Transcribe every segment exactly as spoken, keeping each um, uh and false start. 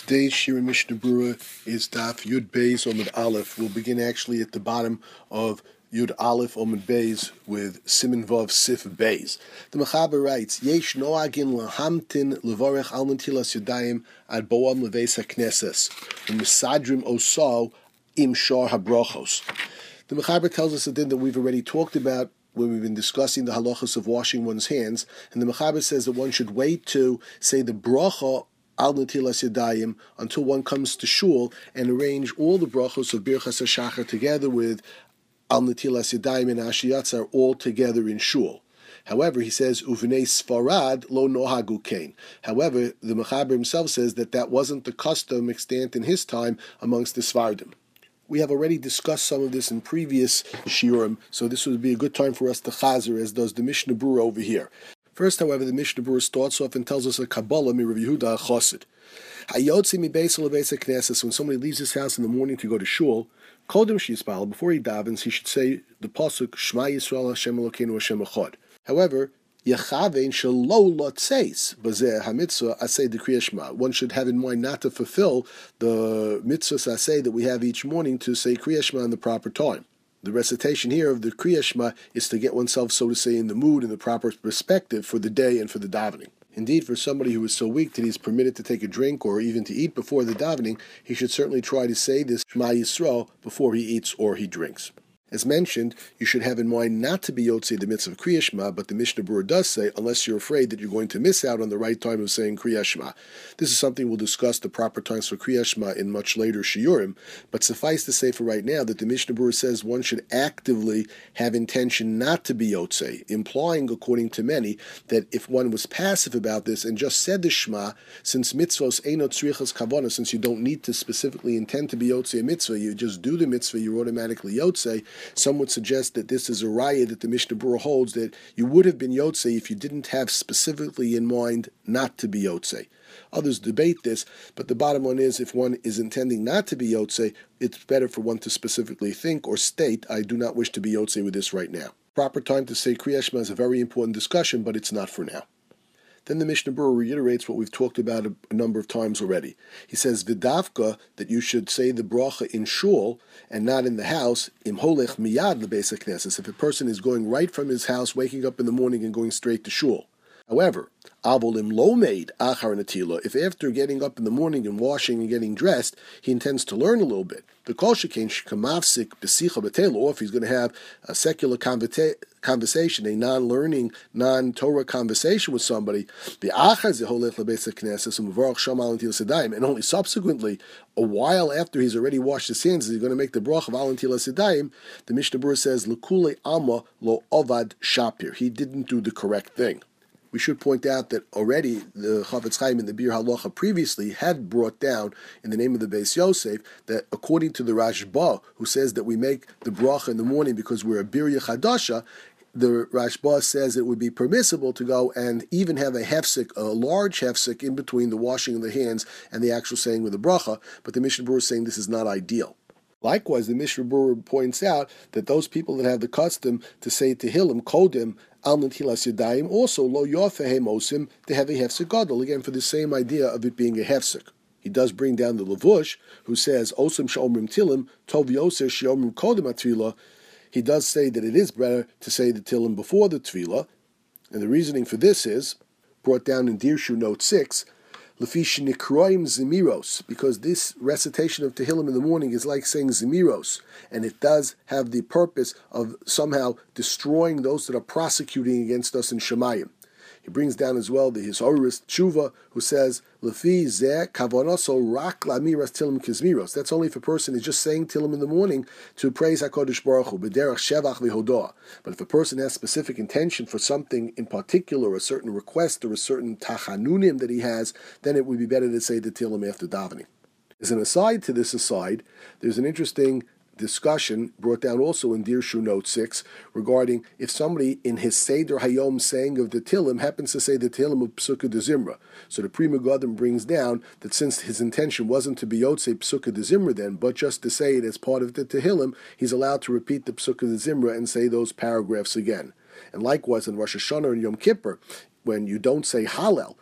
Today's Shir Mishnah Berurah is Daf Yud Beis Omid Aleph. We'll begin actually at the bottom of Yud Aleph Omid Beis with Siman Vav Sif Beis. The Mechaber writes, Yesh noagin lahamtin levarech al netilas yadayim ad boam leveis hakneses u'misadrim osal im shar habrachos. The Mechaber tells us a din that we've already talked about when we've been discussing the halachas of washing one's hands, and the Mechaber says that one should wait to say the bracha al netilas yadayim until one comes to shul and arrange all the brachos of Birchas HaShachar together with al netilas yadayim and Ashiyatzar all together in shul. However, he says uvnei Sfarad lo nohagu kain. However, the Mechaber himself says that that wasn't the custom extant in his time amongst the Sfardim. We have already discussed some of this in previous shiurim, so this would be a good time for us to chazer, as does the Mishnah Berurah over here. First, however, the Mishnah Berurah starts off and tells us a Kabbalah mi Rav Yehuda HaChassid. Hayotzi mi beis lebeis hakneses, when somebody leaves his house in the morning to go to shul, kodem shispal, before he davens, he should say the pasuk Shema Yisrael Hashem Elokeinu Hashem Echad. However, Yechavein shelo lotzeis bazeh hamitzvah asay the Kriya Shema. One should have in mind not to fulfill the mitzvah asay that we have each morning to say Kriya Shema in the proper time. The recitation here of the Kriya Shema is to get oneself, so to say, in the mood and the proper perspective for the day and for the davening. Indeed, for somebody who is so weak that he is permitted to take a drink or even to eat before the davening, he should certainly try to say this Shema Yisrael before he eats or he drinks. As mentioned, you should have in mind not to be yotzei the mitzvah of Kriya Shema, but the Mishnah Berurah does say, unless you're afraid that you're going to miss out on the right time of saying Kriya Shema. This is something we'll discuss the proper times for Kriya Shema in much later shiurim, but suffice to say for right now that the Mishnah Berurah says one should actively have intention not to be yotzei, implying, according to many, that if one was passive about this and just said the Shema, since mitzvos eino tzrichas kavana, since you don't need to specifically intend to be yotzei a mitzvah, you just do the mitzvah, you're automatically yotzei. Some would suggest that this is a raya that the Mishnah Berurah holds, that you would have been yotzei if you didn't have specifically in mind not to be yotzei. Others debate this, but the bottom line is, if one is intending not to be yotzei, it's better for one to specifically think or state, I do not wish to be yotzei with this right now. Proper time to say Kriya Shema is a very important discussion, but it's not for now. Then the Mishnah Berurah reiterates what we've talked about a, a number of times already. He says, V'davka, that you should say the bracha in shul and not in the house, im holech miyad lebeis hakneses, if a person is going right from his house, waking up in the morning and going straight to shul. However, avolim lo made achar netila, if after getting up in the morning and washing and getting dressed, he intends to learn a little bit, the kol shekain shkamavsik b'sicha b'tela, or if he's going to have a secular conversa- conversation, a non-learning, non-Torah conversation with somebody, the achar zeholech lebeis hakneses u'mevarach shamal netilas yadayim, and only subsequently, a while after he's already washed his hands, he's going to make the bracha of al netilas yadayim. The Mishnah Berurah says l'kulei alma lo ovad shapir, he didn't do the correct thing. We should point out that already the Chafetz Chaim in the Bir Halacha previously had brought down, in the name of the Beis Yosef, that according to the Rashba, who says that we make the bracha in the morning because we're a Birya Chadasha, the Rashba says it would be permissible to go and even have a hefsek, a large hefsek, in between the washing of the hands and the actual saying of the bracha, but the Mishnah Berurah is saying this is not ideal. Likewise, the Mishnah Berurah points out that those people that have the custom to say Tehillim, Kodim, al netilas yadayim, also lo yofehem osim, they have a hefsek gadol, again for the same idea of it being a hefsek. He does bring down the Levush, who says osim she'omrim tilim, tov yoser she'omrim kodem atfila. He does say that it is better to say the tilim before the tefillah, and the reasoning for this is brought down in Dirshu note six, Lefish nikroim zemiros, because this recitation of Tehillim in the morning is like saying zemiros, and it does have the purpose of somehow destroying those that are prosecuting against us in Shemayim. He brings down as well the Hisorist Tshuva, who says, Lefi zeh kavonoso rak lamiras tilim kizmiros. That's only if a person is just saying tilim in the morning to praise HaKadosh Baruch Hu, b'derech shevach v'hodah. But if a person has specific intention for something in particular, a certain request or a certain tachanunim that he has, then it would be better to say the tilim after davening. As an aside to this aside, there's an interesting discussion brought down also in Dirshu Note six regarding if somebody in his Seder Hayom saying of the Tilim happens to say the Tilim of Psukkah de Zimra. So the Pri Megadim brings down that since his intention wasn't to be Yotzei Psukkah de Zimra then, but just to say it as part of the Tehillim, he's allowed to repeat the Psukkah de Zimra and say those paragraphs again. And likewise in Rosh Hashanah and Yom Kippur, when you don't say Hallel,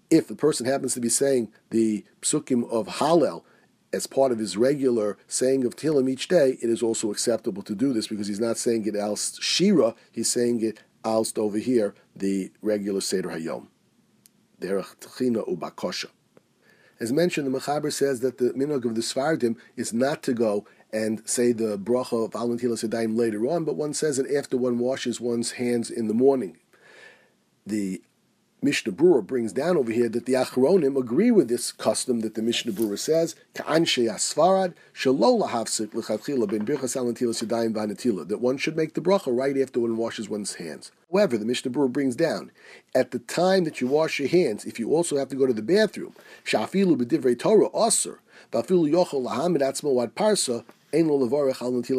If the person happens to be saying the psukim of Hallel as part of his regular saying of Tehillim each day, it is also acceptable to do this because he's not saying it al Shira, he's saying it alst over here, the regular Seder Hayom. Derech Tchina Ubakosha. As mentioned, the Mechaber says that the minhag of the Sfardim is not to go and say the bracha of Al Netilas Yadayim later on, but one says it after one washes one's hands in the morning. The Mishnah Berurah brings down over here that the Achronim agree with this custom that the Mishnah Berurah says, Ka'anshei Asfarad, shelo lahafsik l'chatchila ben birchas al netilas yadayim v'hanetila, that one should make the bracha right after one washes one's hands. However, the Mishnah Berurah brings down, at the time that you wash your hands, if you also have to go to the bathroom, sha'afilu b'divrei Torah asur, v'afilu yochel lahamid atzmo ad parsa, here, you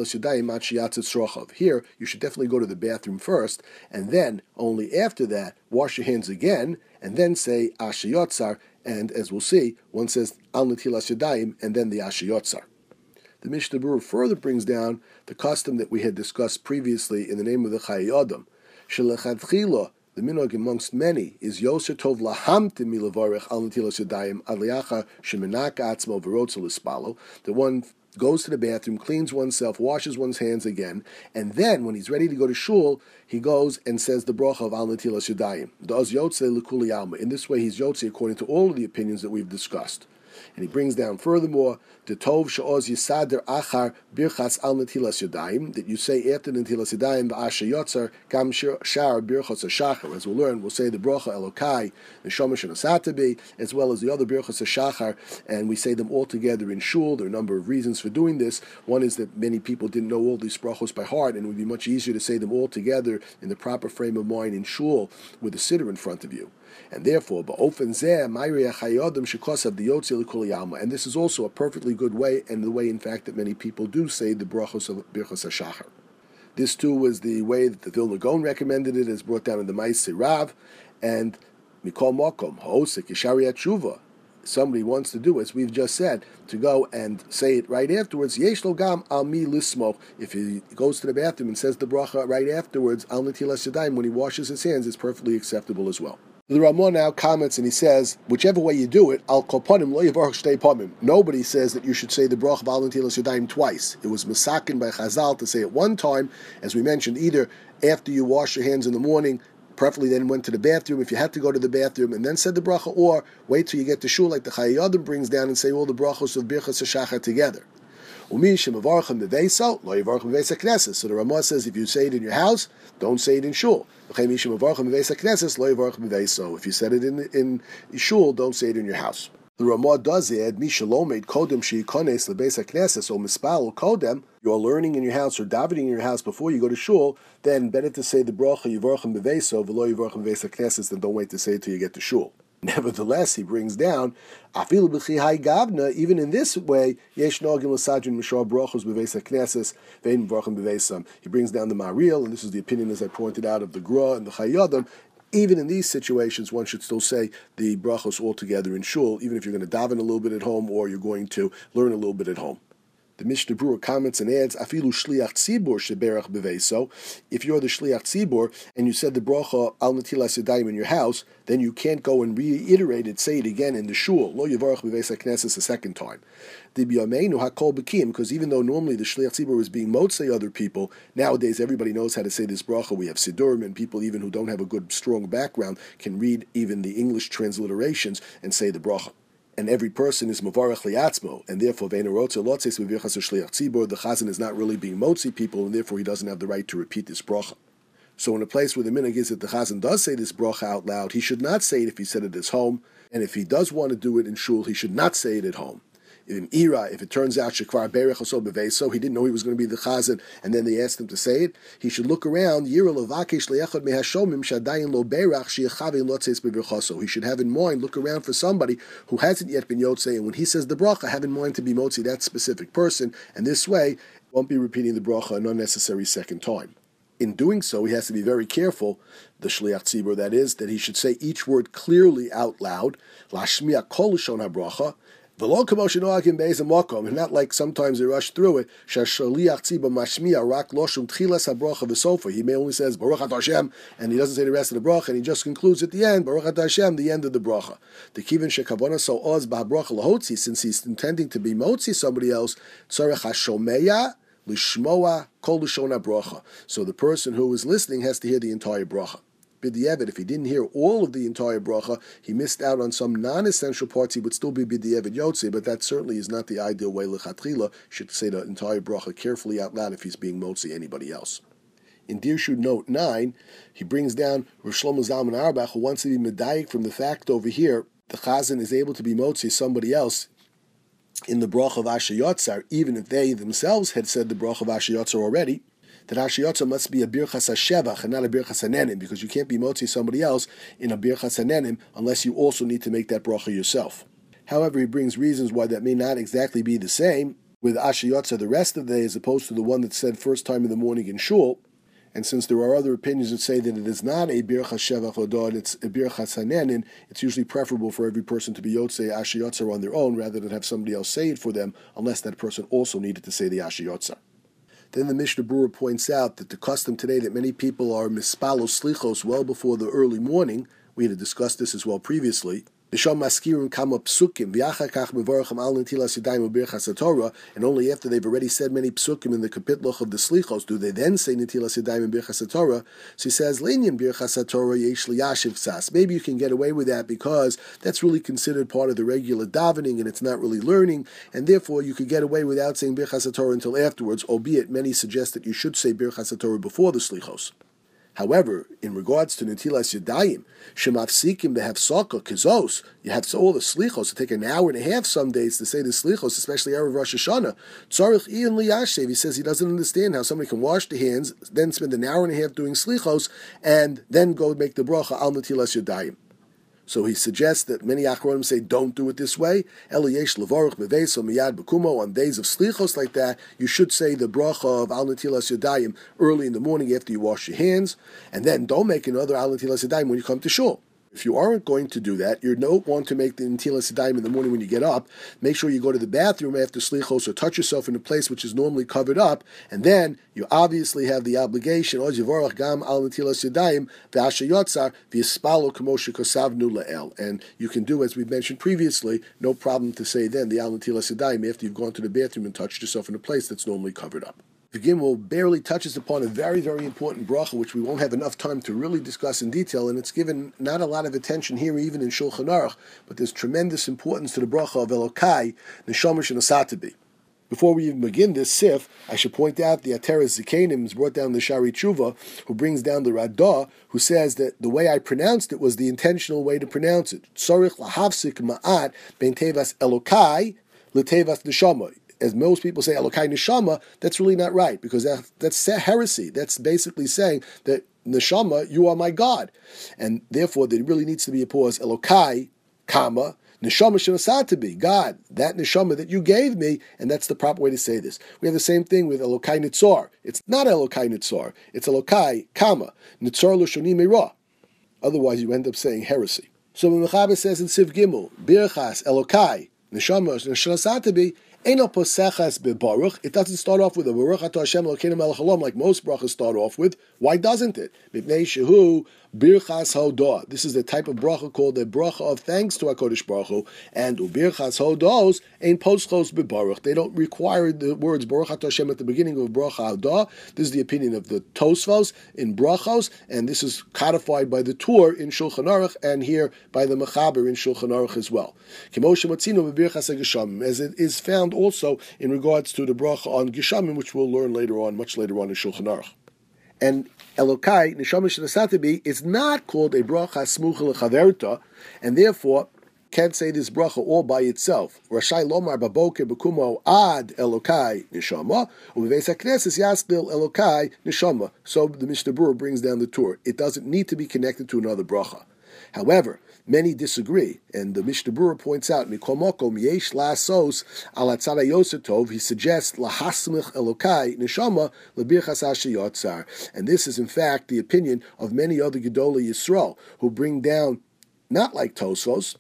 should definitely go to the bathroom first, and then, only after that, wash your hands again, and then say Ashayotzar, and as we'll see, one says Al Netilas Yadayim, and then the Ashayotzar. The Mishnah Berurah further brings down the custom that we had discussed previously in the name of the Chayei Adam. Shelechadchila, the minhag amongst many, is Yoser Tov Lahamtim Milavarech Al Netilas Yadayim Aliacha Shemenaka Atzmo V'Rotzel Ispalo, the one goes to the bathroom, cleans oneself, washes one's hands again, and then when he's ready to go to shul, he goes and says the bracha of Al Netilas Yadayim. Does Yotzei L'Kuli Alma. In this way, he's Yotzei according to all of the opinions that we've discussed. And he brings down furthermore, the Tov Sha'oz Yisader Achar Birchas Al Netilas Yadayim, that you say after Netilas Yadayim Ba'asha Yotzar Gam Shar Birchas HaShachar. As we'll learn, we'll say the bracha Elokai, the Shomash and Asatabi, as well as the other Birchas HaShachar, and we say them all together in shul. There are a number of reasons for doing this. One is that many people didn't know all these brachos by heart, and it would be much easier to say them all together in the proper frame of mind in shul with a sitter in front of you. And therefore, and this is also a perfectly good way, and the way, in fact, that many people do say the brachos of Birchas HaShachar. This, too, was the way that the Vilna Gaon recommended it, as brought down in the Ma'aseh Rav, and Mikol Mokom, Ha'osek Yeshariat Tshuva. Somebody wants to do, as we've just said, to go and say it right afterwards. Yesh lo gam al mi lismo. If he goes to the bathroom and says the bracha right afterwards, al netilas yadayim, when he washes his hands, is perfectly acceptable as well. The Ramah now comments and he says, whichever way you do it, al koponim lo yivarach shtei pomim. Nobody says that you should say the bracha of al netilas yadayim twice. It was masakin by Chazal to say it one time, as we mentioned, either after you wash your hands in the morning, preferably then went to the bathroom, if you had to go to the bathroom, and then said the bracha, or wait till you get to shul, like the Chayei Adam brings down, and say all the brachos of Birchas HaShachar together. So the Ramah says, if you say it in your house, don't say it in shul. If you said it in, in shul, don't say it in your house. The Ramah does add, Mishalomed Kodem Sheikones Lebeis HaKnesses, or Mispal Kodem, you're learning in your house or davening in your house before you go to shul, then better to say the bracha Yivarchem Beveso, V'lo Yivarchem Beveis HaKnesses, than don't wait to say it till you get to shul. Nevertheless, he brings down, Afilu B'chi Hai Gavna, even in this way, Yesh Nogim L'Sajin Mishar Brachos Beveis HaKnesses, Vein Yivarchem Beveisam. He brings down the Maril, and this is the opinion, as I pointed out, of the Gra and the Chayei Adam. Even in these situations, one should still say the brachos all together in shul, even if you're going to daven a little bit at home or you're going to learn a little bit at home. The Mishnah Berurah comments and adds, Afilu shliach tzibur sheberach beveso. If you're the shliach tzibur and you said the bracha al netilas yadayim in your house, then you can't go and reiterate it, say it again in the shul. Lo yivarach beveis haknesses a second time. Dibiyameinu hakol bekim, because even though normally the shliach tzibur was being motzei other people, nowadays everybody knows how to say this bracha. We have sidurim, and people even who don't have a good strong background can read even the English transliterations and say the bracha. And every person is mavarach liatzmo, and therefore v'einarotza lotzes v'virchas shliach tzibur. The chazan is not really being motzi people, and therefore he doesn't have the right to repeat this bracha. So in a place where the minhag is that the chazan does say this bracha out loud, he should not say it if he said it at his home, and if he does want to do it in shul, he should not say it at home. In Ira, if it turns out shekvar berech oso beveso, he didn't know he was going to be the chazan, and then they asked him to say it, he should look around. Yira lovakish le'echad mehashomim shadayin lo berach she'echavin lotzes bevirchoso. He should have in mind, look around for somebody who hasn't yet been yotzei, and when he says the bracha, have in mind to be motzi that specific person, and this way won't be repeating the bracha an unnecessary second time. In doing so, he has to be very careful, the shliach tzibur that is, that he should say each word clearly out loud, lashmiya kol lashon habracha, V'lo k'moshe noagim be'ez ha'makom, and not like sometimes they rush through it. Shashaliach tziba mashmiya rak loshum tchilas habracha v'sofa. He may only says Baruch Atah Hashem, and he doesn't say the rest of the bracha, and he just concludes at the end Baruch Atah Hashem, the end of the bracha. The kivin shekavana so oz ba'bracha lahotzi, since he's intending to be motzi somebody else. Tzarech hashomeya lishmoa kol lishon habracha. So the person who is listening has to hear the entire bracha. B'di'evet, if he didn't hear all of the entire bracha, he missed out on some non-essential parts. He would still be b'di'evet yotze, but that certainly is not the ideal way. L'chatchila should say the entire bracha carefully out loud if he's being motzi anybody else. In Dirshu note nine, he brings down Rosh Shlomo Zalman Auerbach, who wants to be medayik from the fact over here the chazan is able to be motzi somebody else in the bracha of Asher Yotzar, even if they themselves had said the bracha of Asher Yotzar already. That Asher Yotzar must be a birchas hashevach and not a birchas hanenim, because you can't be motzi somebody else in a birchas hanenim unless you also need to make that bracha yourself. However, he brings reasons why that may not exactly be the same with Asher Yotzar the rest of the day as opposed to the one that's said first time in the morning in shul. And since there are other opinions that say that it is not a birchas shevach odod, it's a birchas hanenin, it's usually preferable for every person to be yotzei Asher Yotzar on their own rather than have somebody else say it for them, unless that person also needed to say the Asher Yotzar. Then the Mishnah Berurah points out that the custom today that many people are mispalos slichos well before the early morning, we had discussed this as well previously, and only after they've already said many psukim in the kapitloch of the slichos do they then say Netilas Yadayim and Birchas HaTorah. So he says, Linyan Birchas HaTorah yesh liyashiv tzas. Maybe you can get away with that because that's really considered part of the regular davening and it's not really learning, and therefore you could get away without saying Birchas HaTorah until afterwards, albeit many suggest that you should say Birchas HaTorah before the slichos. However, in regards to Netilas Yadayim, Shemafsikim to have Saka, Kizos, you have all the Slichos to take an hour and a half some days to say the Slichos, especially Erev Rosh Hashanah. Tzarich Ian Liyashev, he says he doesn't understand how somebody can wash the hands, then spend an hour and a half doing Slichos, and then go make the bracha al Netilas Yadayim. So he suggests that many Achronim say don't do it this way. Eliyesh levarich beveso miyad bekumo, on days of slichos like that, you should say the bracha of al netilas yadayim early in the morning after you wash your hands, and then don't make another al netilas yadayim when you come to shul. If you aren't going to do that, you don't want to make the Netilas Yadayim in the morning when you get up. Make sure you go to the bathroom after slichos or touch yourself in a place which is normally covered up, and then you obviously have the obligation, and you can do, as we mentioned previously, no problem to say then the al Netilas Yadayim after you've gone to the bathroom and touched yourself in a place that's normally covered up. The Gimel barely touches upon a very, very important bracha, which we won't have enough time to really discuss in detail, and it's given not a lot of attention here, even in Shulchan Aruch, but there's tremendous importance to the bracha of Elokai, Neshama Shenasatabi. Before we even begin this sif, I should point out the Ateres Zikanim is brought down the Shari Tshuva, who brings down the Radah, who says that the way I pronounced it was the intentional way to pronounce it. Tzorich lahavsik ma'at ben tevas Elokai letevas Neshama. As most people say, Elokai Neshama, that's really not right, because that, that's heresy. That's basically saying that Neshama, you are my God. And therefore, there really needs to be a pause, Elokai, comma, Neshama Shenasatabi, God, that Neshama that you gave me, and that's the proper way to say this. We have the same thing with Elokai Nitzor. It's not Elokai Nitzor. It's Elokai, comma, Nitzor L'Shoni Meirah. Otherwise, you end up saying heresy. So when Mechaber says in Siv Gimel, Birchas, Elokai, Neshama Shenasatabi, it doesn't start off with a Baruch Atah Hashem Elokeinu Melech Haolam like most brachas start off with. Why doesn't it? Mipnei shehu birchas hodah. This is the type of bracha called the bracha of thanks to HaKadosh Baruch Hu. And ubirchas hodos ain't poschos bebaruch. They don't require the words Baruch Atah Hashem at the beginning of bracha hodah. This is the opinion of the Tosfos in brachos, and this is codified by the Tur in Shulchan Aruch, and here by the Mechaber in Shulchan Aruch as well. As it is found also in regards to the bracha on Geshamim, which we'll learn later on, much later on in Shulchan Aruch. And Elokai, Neshama Shenasatabi, is not called a bracha smucha lechaverta, and therefore can't say this bracha all by itself. Rashai lomar baboker bekumo ad Elokai Neshama, uveves hakneses yasbil Elokai Neshama. So the Mishnah Berurah brings down the Tur. It doesn't need to be connected to another bracha. However, many disagree, and the Mishnah Berurah points out, Mikol Mokom yesh lasos al hatzara yosetov. He suggests lahasmich Elokai neshama lebirchas Asher Yotzar, and this is in fact the opinion of many other Gedolei Yisrael who bring down, not like Tosfos,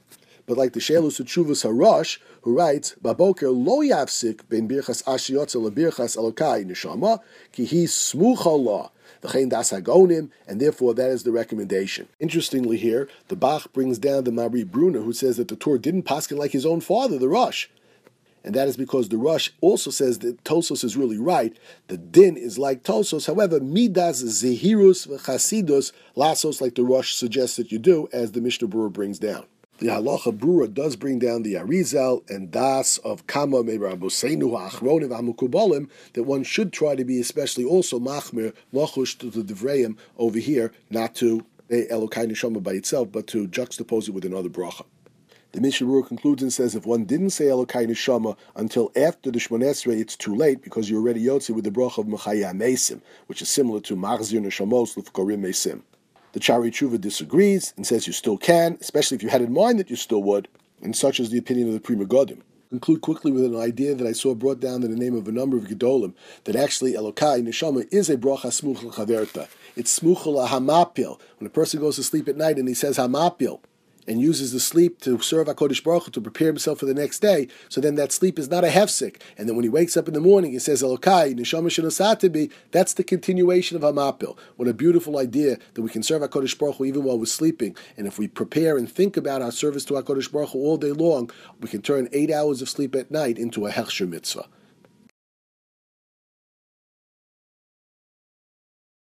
But like the Shelus Tshuvas Harosh, who writes, Baboker lo yafsik ben birchas ashiyotza lebirchas elokai neshama, ki he smucha la, v'chein das hagonim, and therefore that is the recommendation. Interestingly here, the Bach brings down the Mari Bruna, who says that the Torah didn't paskin like his own father, the Rosh. And that is because the Rosh also says that Tosos is really right. The din is like Tosos. However, midas zehirus v'chasidus lasos, like the Rosh suggests that you do, as the Mishnah Berurah brings down. The Halacha Berurah does bring down the Arizal and Das of Kama Me'Rabosenu Ha'achronim Ha'mukubalim, that one should try to be especially also machmir lochush to the Devreim over here, not to Elokai Neshama by itself, but to juxtapose it with another bracha. The Mishnah Berurah concludes and says if one didn't say Elokai Neshama until after the Shmoneh Esrei, it's too late because you're already yotzi with the bracha of Mechaya Mesim, which is similar to Machzir Neshamos L'Fkorim Mesim. The Chari Tshuva disagrees and says you still can, especially if you had in mind that you still would, and such is the opinion of the Pri Megadim. Conclude quickly with an idea that I saw brought down in the name of a number of Gedolim, that actually Elokai Neshama is a bracha smuch l'chaverta. It's smuch l'hamapil. When a person goes to sleep at night and he says hamapil, and uses the sleep to serve HaKadosh Baruch Hu, to prepare himself for the next day, so then that sleep is not a hefsek. And then when he wakes up in the morning, he says, Elokai, Neshama Shenosatebi, that's the continuation of Hamapil. What a beautiful idea that we can serve HaKadosh Baruch Hu even while we're sleeping. And if we prepare and think about our service to HaKadosh Baruch Hu all day long, we can turn eight hours of sleep at night into a Hechsher mitzvah.